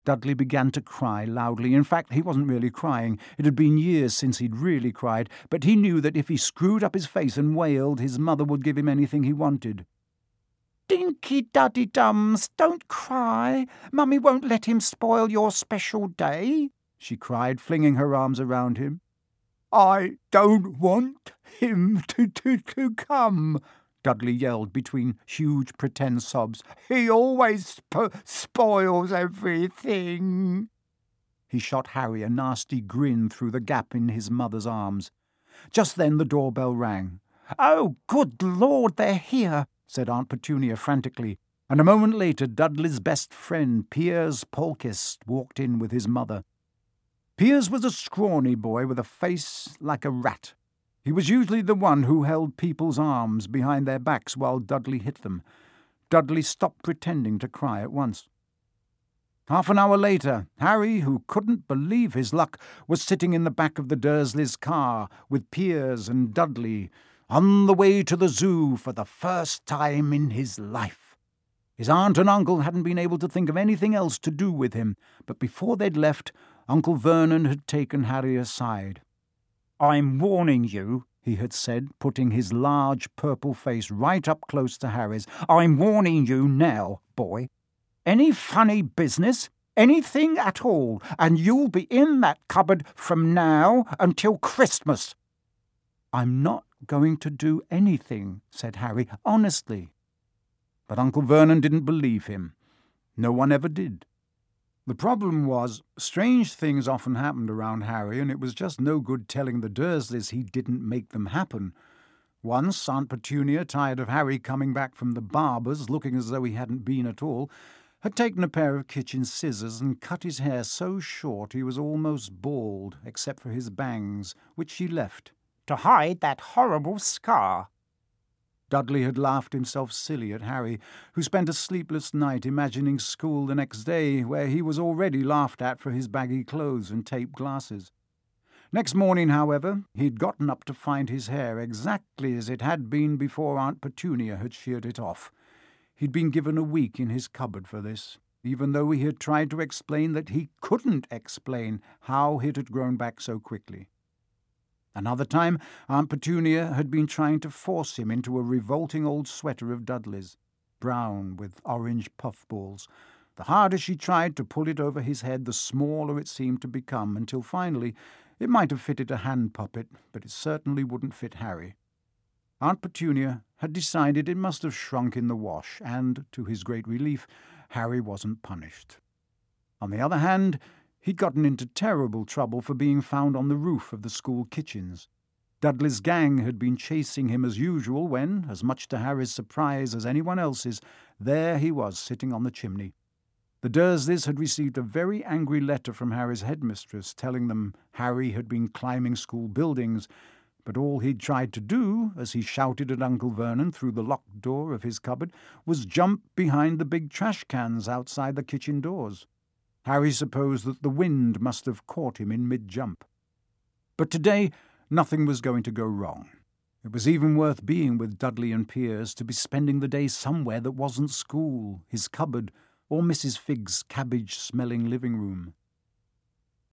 Dudley began to cry loudly. In fact, he wasn't really crying. It had been years since he'd really cried, but he knew that if he screwed up his face and wailed, his mother would give him anything he wanted. "Dinky Duddy Dums, don't cry. Mummy won't let him spoil your special day," she cried, flinging her arms around him. "I don't want him to come," Dudley yelled between huge pretend sobs. "He always spoils everything." He shot Harry a nasty grin through the gap in his mother's arms. Just then the doorbell rang. "Oh, good Lord, they're here," said Aunt Petunia frantically, and a moment later Dudley's best friend, Piers Polkiss, walked in with his mother. Piers was a scrawny boy with a face like a rat. He was usually the one who held people's arms behind their backs while Dudley hit them. Dudley stopped pretending to cry at once. Half an hour later, Harry, who couldn't believe his luck, was sitting in the back of the Dursleys' car with Piers and Dudley, on the way to the zoo for the first time in his life. His aunt and uncle hadn't been able to think of anything else to do with him, but before they'd left, Uncle Vernon had taken Harry aside. "I'm warning you," he had said, putting his large purple face right up close to Harry's. "I'm warning you now, boy. Any funny business, anything at all, and you'll be in that cupboard from now until Christmas." "I'm not going to do anything," said Harry, honestly. But Uncle Vernon didn't believe him. No one ever did. The problem was, strange things often happened around Harry, and it was just no good telling the Dursleys he didn't make them happen. Once, Aunt Petunia, tired of Harry coming back from the barber's looking as though he hadn't been at all, had taken a pair of kitchen scissors and cut his hair so short he was almost bald, except for his bangs, which she left, to hide that horrible scar. Dudley had laughed himself silly at Harry, who spent a sleepless night imagining school the next day, where he was already laughed at for his baggy clothes and taped glasses. Next morning, however, he'd gotten up to find his hair exactly as it had been before Aunt Petunia had sheared it off. He'd been given a week in his cupboard for this, even though he had tried to explain that he couldn't explain how it had grown back so quickly. Another time, Aunt Petunia had been trying to force him into a revolting old sweater of Dudley's, brown with orange puffballs. The harder she tried to pull it over his head, the smaller it seemed to become, until finally it might have fitted a hand puppet, but it certainly wouldn't fit Harry. Aunt Petunia had decided it must have shrunk in the wash, and, to his great relief, Harry wasn't punished. On the other hand, he'd gotten into terrible trouble for being found on the roof of the school kitchens. Dudley's gang had been chasing him as usual when, as much to Harry's surprise as anyone else's, there he was sitting on the chimney. The Dursleys had received a very angry letter from Harry's headmistress telling them Harry had been climbing school buildings, but all he'd tried to do, as he shouted at Uncle Vernon through the locked door of his cupboard, was jump behind the big trash cans outside the kitchen doors. Harry supposed that the wind must have caught him in mid-jump. But today nothing was going to go wrong. It was even worth being with Dudley and Piers to be spending the day somewhere that wasn't school, his cupboard, or Mrs. Figg's cabbage-smelling living room.